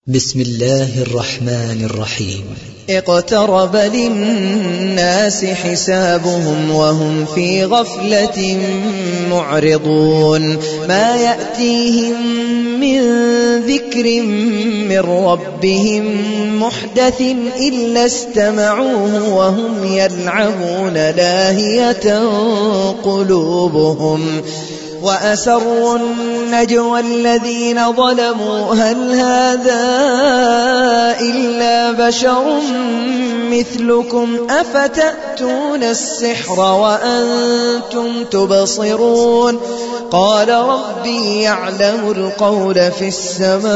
بسم الله الرحمن الرحيم. اقترب للناس حسابهم وهم في غفلة معرضون ما يأتيهم من ذكر من ربهم محدث إلا استمعوه وهم يلعبون لاهية قلوبهم وأسروا النجوى الذين ظلموا هل هذا إلا بشر مثلكم أفتأتون السحر وأنتم تبصرون قال ربي يعلم القول في السماء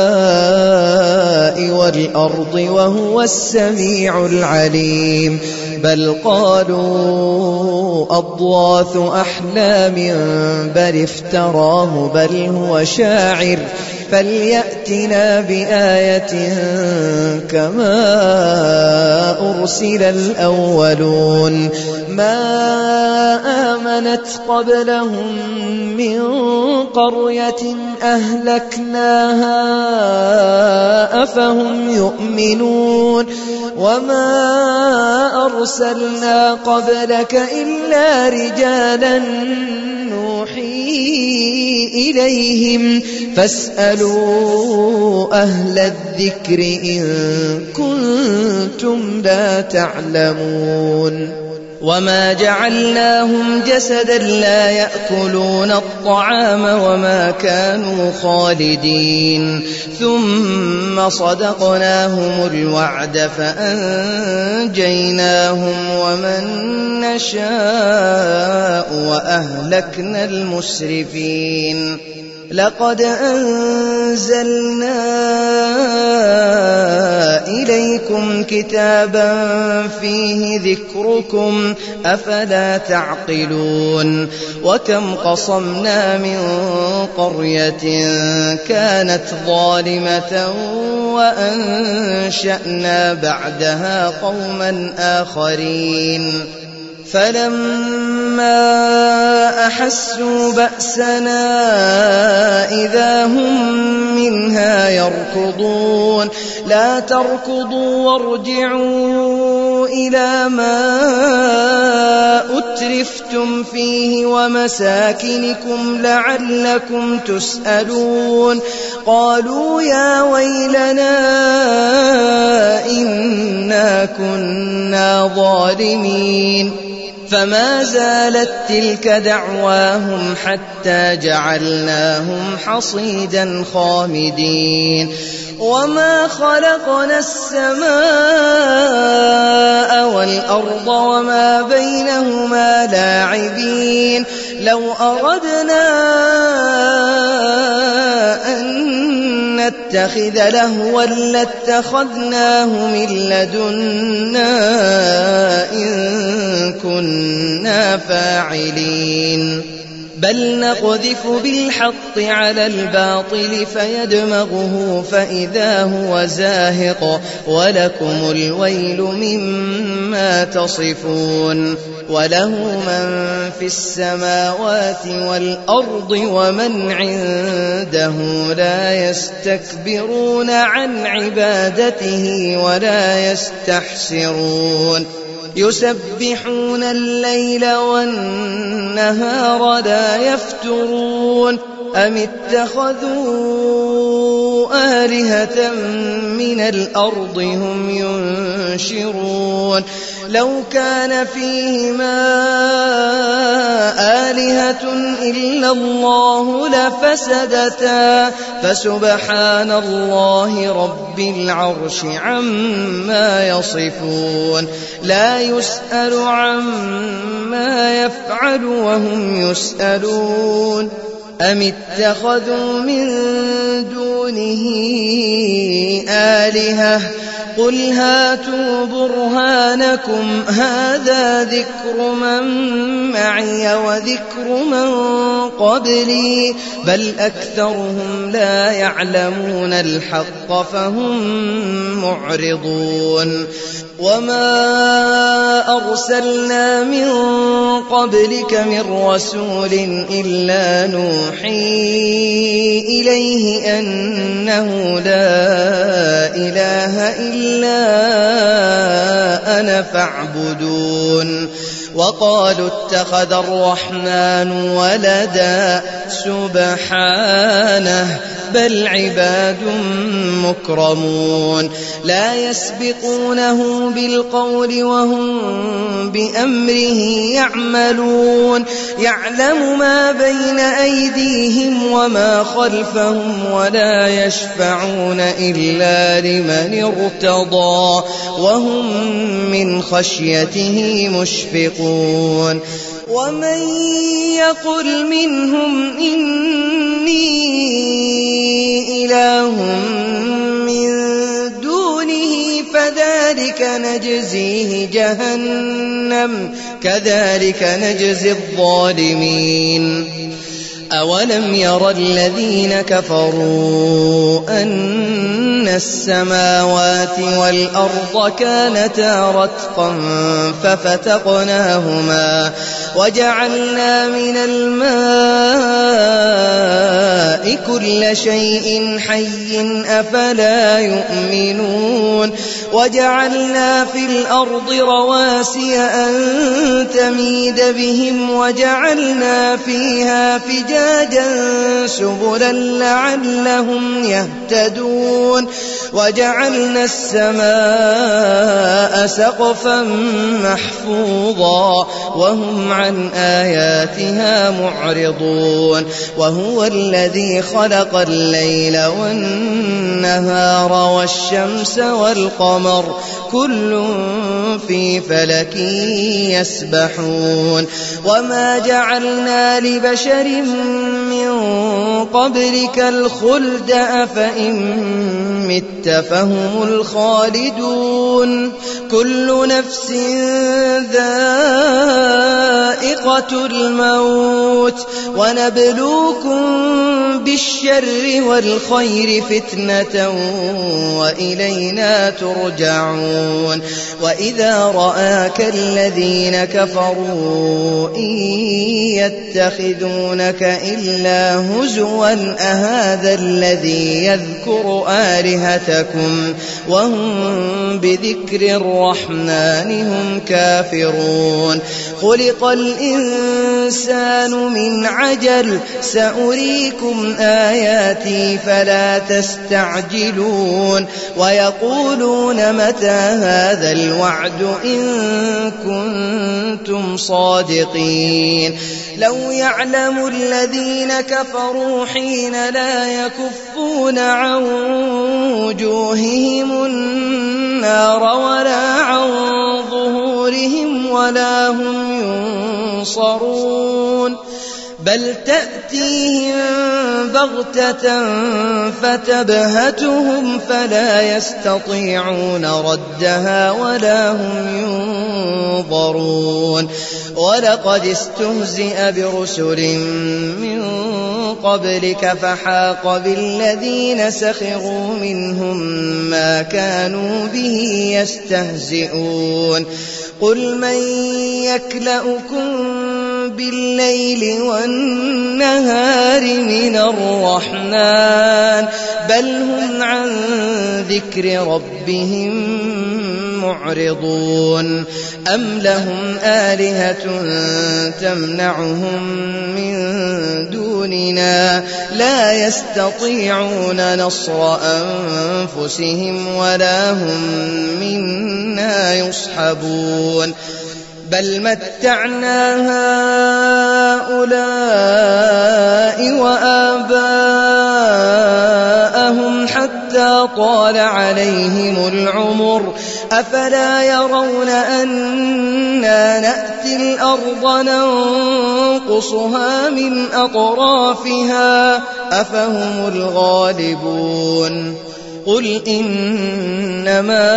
والأرض وهو السميع العليم بل قالوا أضغاث أحلام بل افتراه بل هو شاعر فليأتنا بآية كما أرسل الأولون ما آمنت قبلهم من قرية أهلكناها أفهم يؤمنون وما أرسلنا قبلك إلا رجالا نوحي إليهم فاسألوا أهل الذكر إن كنتم لا تعلمون وما جعلناهم جسدا لا يأكلون الطعام وما كانوا خالدين ثم صدقناهم الوعد فأنجيناهم ومن نشاء وأهلكنا المسرفين لقد أنزلنا إليكم كتابا فيه ذكركم أفلا تعقلون وكم قصمنا من قرية كانت ظالمة وأنشأنا بعدها قوما آخرين فلما أحسوا بأسنا إذا هم منها يركضون لا تركضوا وارجعوا إلى ما أترفتم فيه ومساكنكم لعلكم تسألون قالوا يا ويلنا إنا كنا ظالمين فما زالت تلك دعواهم حتى جعلناهم حصيدا خامدين وما خلقنا السماء والأرض وما بينهما لاعبين لو أردنا أن نتخذ لهوا لاتخذناه من لدنا إن كنا فاعلين بل نقذف بالحق على الباطل فيدمغه فإذا هو زاهق ولكم الويل مما تصفون وله من في السماوات والأرض ومن عنده لا يستكبرون عن عبادته ولا يستحسرون يسبحون الليل والنهار لا يفترون أم اتخذوا آلهة من الأرض هم ينشرون لو كان فيهما آلهة إلا الله لفسدتا فسبحان الله رب العرش عما يصفون لا يسأل عما يفعل وهم يسألون أم اتخذوا من دونه آلهة قل هاتوا برهانكم هذا ذكر من معي وذكر من قبلي بل أكثرهم لا يعلمون الحق فهم معرضون وما أرسلنا من قبلك من رسول إلا نوحي إليه أنه لا إله إلا أنا فاعبدون وقالوا اتخذ الرحمن ولدا سبحانه بل عباد مكرمون لا يسبقونه بالقول وهم بأمره يعملون يعلم ما بين أيديهم وما خلفهم ولا يشفعون إلا لمن ارتضى وهم من خشيته مشفقون ومن يقل منهم إني إله من دونه فذلك نجزيه جهنم كذلك نجزي الظالمين أولم ير الذين كفروا أن السماوات والأرض كانتا رتقا ففتقناهما وجعلنا من الماء كل شيء حي أفلا يؤمنون وجعلنا في الأرض رواسي أن تميد بهم وجعلنا فيها فجاجا سبلا لعلهم يهتدون وجعلنا السماء سقفا محفوظا وهم عن آياتها معرضون وهو الذي خلق الليل والنهار والشمس والقمر كل في فلك يسبحون وما جعلنا لبشر من قبلك الخلد أفإن مت فهم الخالدون كل نفس ذائقة الموت ونبلوكم بالشر والخير فتنة وإلينا ترجعون وإذا رآك الذين كفروا إن يتخذونك إلا هزوا أهذا الذي يذكر آلهتكم وهم بذكر الرحمن هم كافرون خلق الإنسان من عجل سأريكم آياتي فلا تستعجلون ويقولون متى هذا الوعد إن كنتم صادقين لو يعلم الذين كفروا حين لا يكفون عن وجوههم النار ولا عن ظهورهم ولا هم ينصرون بل تأتيهم بغتة فتبهتهم فلا يستطيعون ردها ولا هم ينظرون ولقد استهزئ برسل من قبلك فحاق بالذين سخروا منهم ما كانوا به يستهزئون قل من يكلؤكم بالليل والنهار من الرحمن بل هم عن ذكر ربهم معرضون أم لهم آلهة تمنعهم من دوننا لا يستطيعون نصر أنفسهم ولا هم منا يصحبون بل متعنا هؤلاء وآباءهم حتى طال عليهم العمر أفلا يرون أنا نأتي الأرض ننقصها من أطرافها أفهم الغالبون قل إنما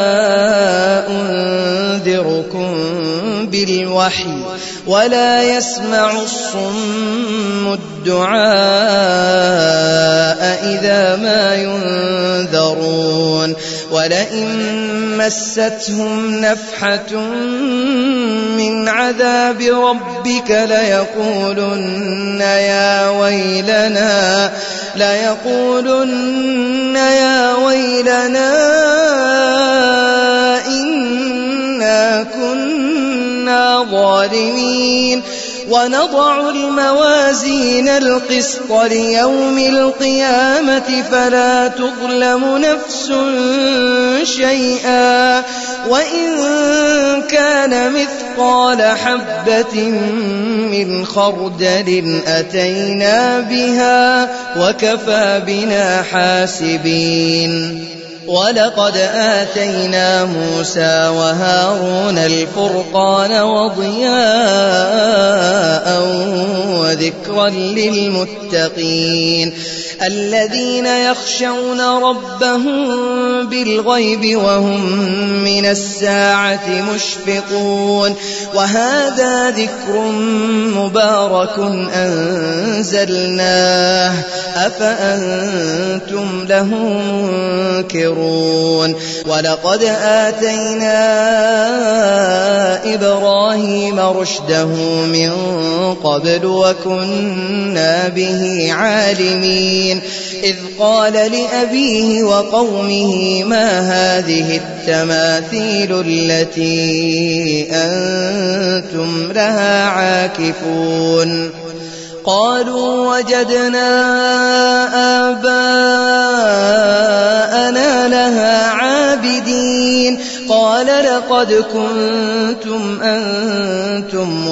أنذركم بالوحي ولا يسمع الصم الدعاء إذا ما ينذرون ولئن مستهم نفحة من عذاب ربك ليقولن يا ويلنا إنا كنا ظالمين ونضع الموازين القسط ليوم القيامة فلا تظلم نفس شيئا وإن كان مثقال حبة من خردل أتينا بها وكفى بنا حاسبين ولقد آتينا موسى وهارون الفرقان وضياء وذكرا للمتقين الذين يخشون ربهم بالغيب وهم من الساعة مشفقون وهذا ذكر مبارك أنزلناه أفأنتم له منكرون ولقد آتينا إبراهيم رشده من قبل وكنا به عالمين إذ قال لأبيه وقومه ما هذه التماثيل التي أنتم لها عاكفون قالوا وجدنا آباءنا لها عابدين قال لقد كنتم أنتم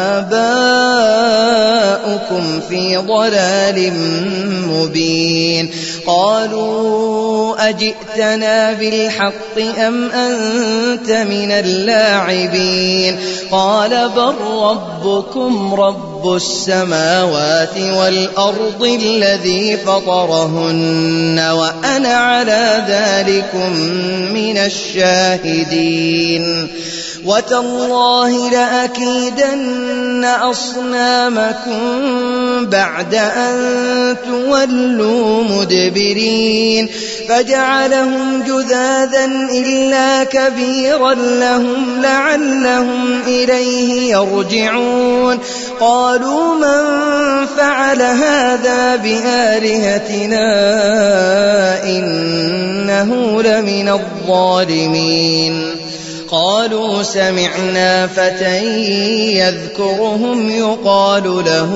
وآباؤكم في ضلال مبين قالوا أجئتنا بالحق أم أنت من اللاعبين قال بل ربكم رب السماوات والأرض الذي فطرهن وأنا على ذلكم من الشاهدين وتالله لأكيدن أصنامكم بعد أن تولوا مدبرين فجعلهم جذاذا إلا كبيرا لهم لعلهم إليه يرجعون قالوا من فعل هذا بآلهتنا إنه لمن الظالمين قالوا سمعنا فتى يذكرهم يقال له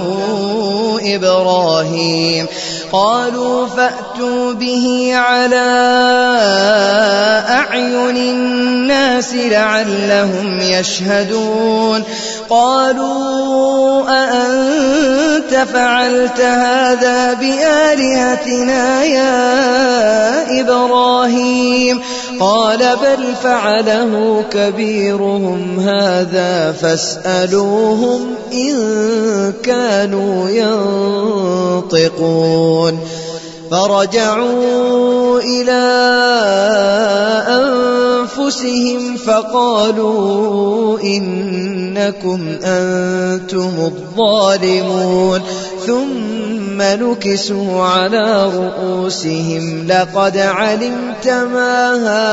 إبراهيم قالوا فأتوا به على أعين الناس لعلهم يشهدون قالوا أأنت فعلت هذا بآلهتنا يا إبراهيم قال بل فعله كبيرهم هذا فاسألوهم إن كانوا ينطقون فرجعوا إلى أنفسهم فقالوا إنكم أنتم الظالمون ثم نكسوا على رؤوسهم لقد علمت ما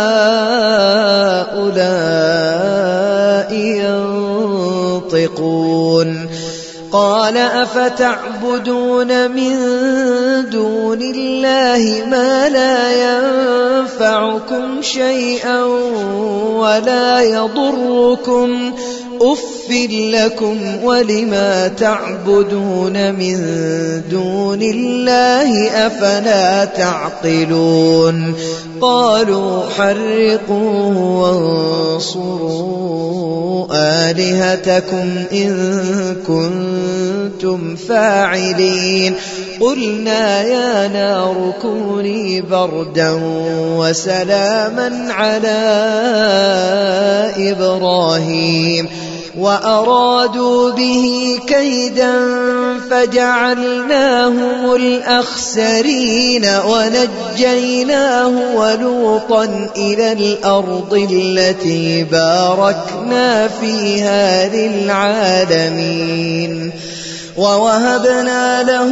هؤلاء ينطقون قال أفتعبدون من دون الله ما لا ينفعكم شيئا ولا يضركم أف لكم ولما تعبدون من دون الله أفلا تعقلون قالوا حرقوه وانصروا آلهتكم إن كنتم فاعلين قلنا يا نار كوني بردا وسلاما على إبراهيم وأرادوا به كيدا فجعلناهم الأخسرين ونجيناه ولوطا إلى الأرض التي باركنا فيها للعالمين ووهبنا له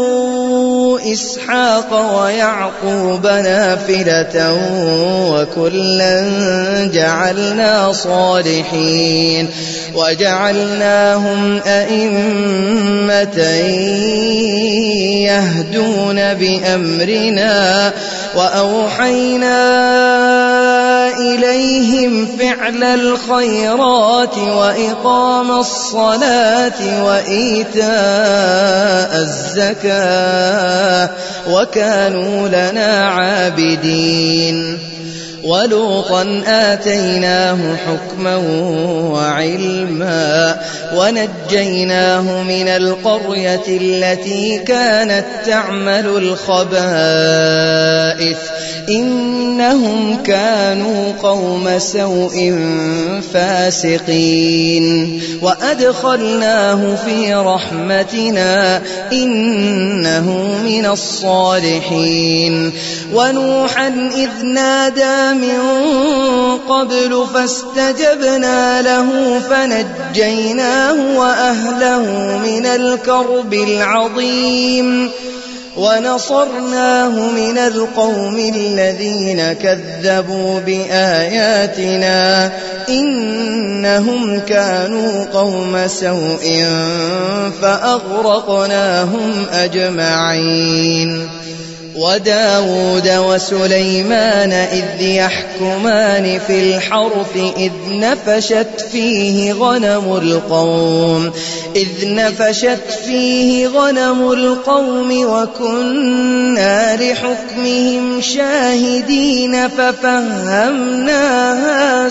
إسحاق ويعقوب نافلة وكلا جعلنا صالحين وجعلناهم أئمة يهدون بأمرنا وأوحينا إليهم فعل الخيرات وإقام الصلاة وإيتاء الزكاة وكانوا لنا عابدين ولوطا آتيناه حكما وعلما ونجيناه من القرية التي كانت تعمل الخبائث إنهم كانوا قوم سوء فاسقين وأدخلناه في رحمتنا إنه من الصالحين ونوحا إذ نادى من قبل فاستجبنا له فنجيناه وأهله من الكرب العظيم ونصرناه من القوم الذين كذبوا بآياتنا إنهم كانوا قوم سوء فأغرقناهم أجمعين وداود وسليمان إذ يحكمان في الحرث إذ نفشت فيه غنم القوم وكنا لحكمهم شاهدين ففهمناها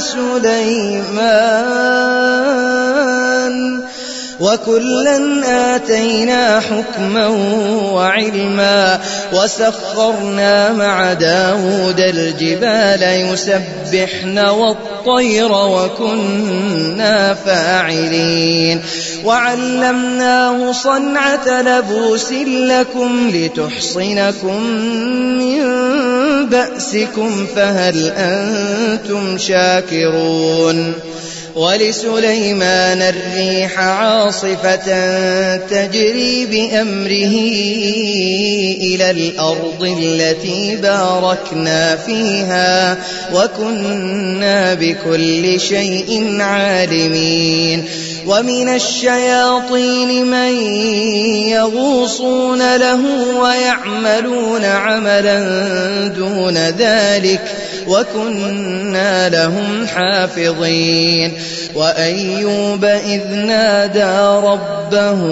سليمان وكلا آتينا حكما وعلما وسخرنا مع داود الجبال يسبحن والطير وكنا فاعلين وعلمناه صنعة لبوس لكم لتحصنكم من بأسكم فهل أنتم شاكرون ولسليمان الريح عاصفة تجري بأمره إلى الأرض التي باركنا فيها وكنا بكل شيء عالمين ومن الشياطين من يغوصون له ويعملون عملا دون ذلك وكنا لهم حافظين وأيوب إذ نادى ربه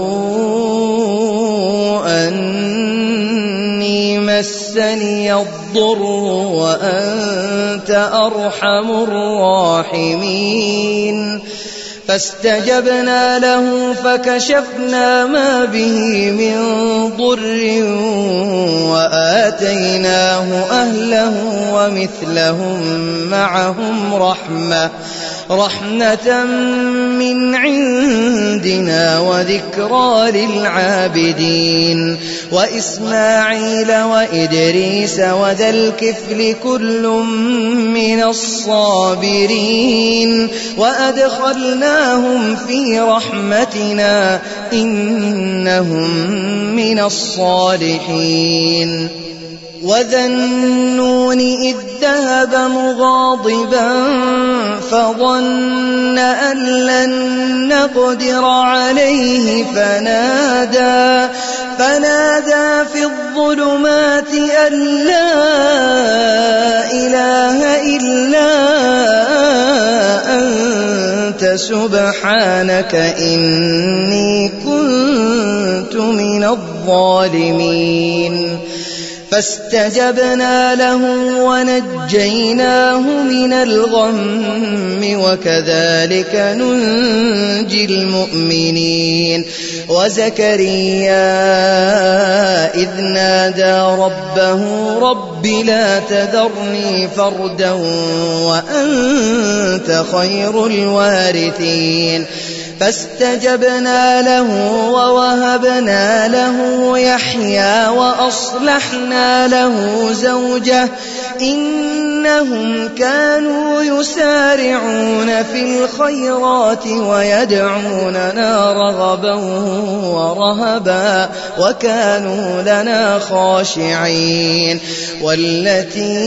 أني مسني الضر وأنت أرحم الراحمين فاستجبنا له فكشفنا ما به من ضر وآتيناه أهله ومثلهم معهم رحمة من عندنا وذكرى للعابدين وإسماعيل وإدريس وذا الكفل كل من الصابرين وأدخلناهم في رحمتنا إنهم من الصالحين وذا النون إذ ذهب مغاضبا فظن أن لن نقدر عليه فنادى في الظلمات أن لا إله إلا أنت سبحانك إني كنت من الظالمين فاستجبنا له ونجيناه من الغم وكذلك ننجي المؤمنين وزكريا إذ نادى ربه رب لا تذرني فردا وأنت خير الوارثين فاستجبنا له ووهبنا له يحيى وأصلحنا له زوجه إنهم كانوا يسارعون في الخيرات ويدعوننا رغبا ورهبا وكانوا لنا خاشعين والتي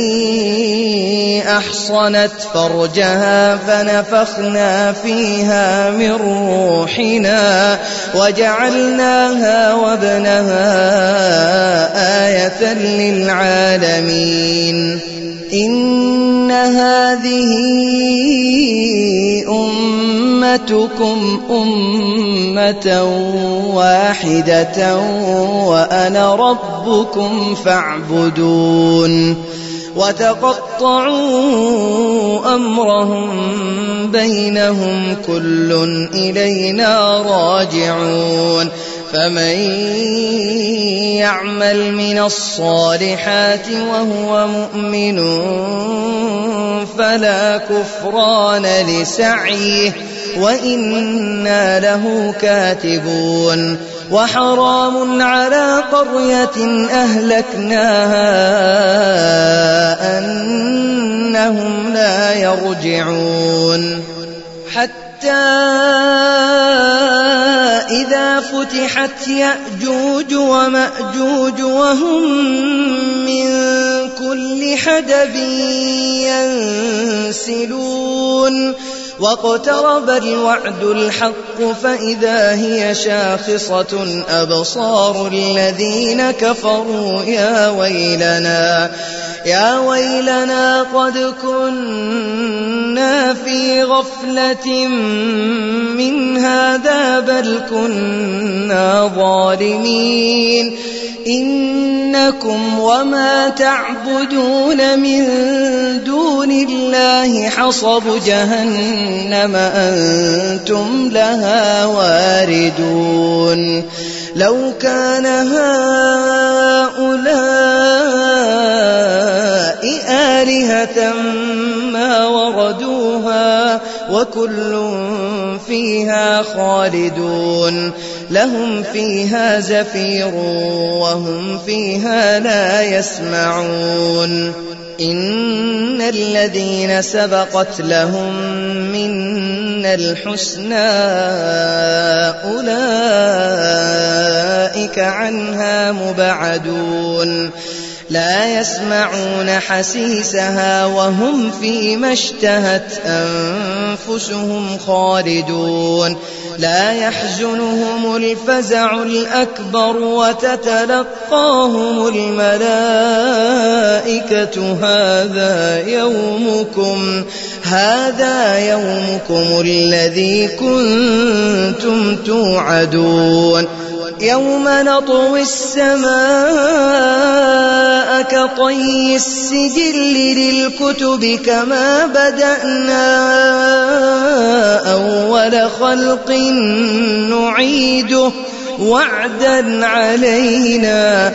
أحصنت فرجها فنفخنا فيها من روحنا وجعلناها وابنها آية للعالمين إن هذه أمتكم أمة واحدة وأنا ربكم فاعبدون وتقطعوا أمرهم بينهم كل إلينا راجعون فمن يعمل من الصالحات وهو مؤمن فلا كفران لسعيه وإنا له كاتبون وحرام على قرية أهلكناها أنهم لا يرجعون حتى إذا فتحت يأجوج ومأجوج وهم من كل حدب ينسلون واقترب الوعد الحق فإذا هي شاخصة أبصار الذين كفروا يا ويلنا قد كنا في غفلة من هذا بل كنا ظالمين إنكم وما تعبدون من دون الله حصب جهنم أنتم لها واردون لو كان هؤلاء آلهة ما وردوها وكل فيها خالدون لهم فيها زفير وهم فيها لا يسمعون إن الذين سبقت لهم منا الحسنى أولئك عنها مبعدون لا يسمعون حسيسها وهم فيما اشتهت أنفسهم خالدون لا يحزنهم الفزع الأكبر وتتلقاهم الملائكة هذا يومكم الذي كنتم توعدون يوم نطوي السماء كطي السجل للكتب كما بدأنا أول خلق نعيده وعدا علينا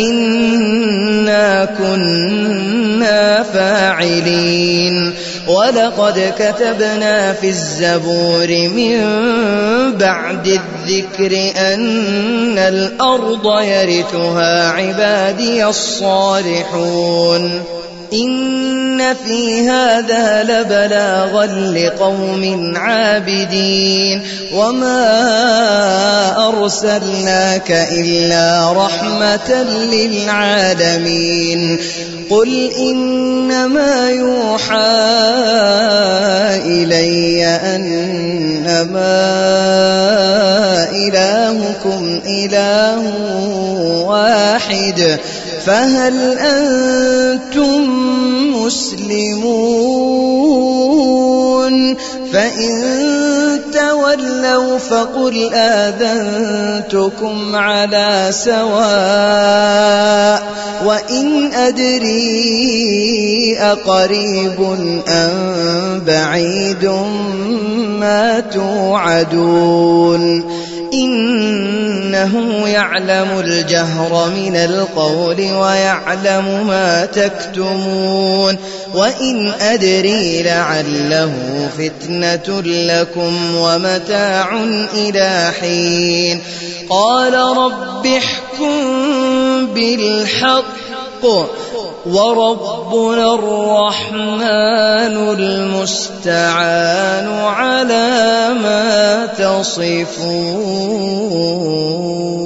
إنا كنا فاعلين ولقد كتبنا في الزبور من بعد الذكر أن الأرض يرثها عبادي الصالحون إن في هذا لبلاغا لقوم عابدين وما أرسلناك إلا رحمة للعالمين قل إنما يوحى إلي أنما إلهكم إله واحد فهل أنتم مسلمون فإن تولوا تولوا فقل آذنتكم على سواء وإن أدري أقريب أم بعيد ما توعدون إنه يعلم الجهر من القول ويعلم ما تكتمون وإن أدري لعله فتنة لكم ومتاع إلى حين قال رب احكم بالحق وربنا الرحمن المستعان على ما تصفون.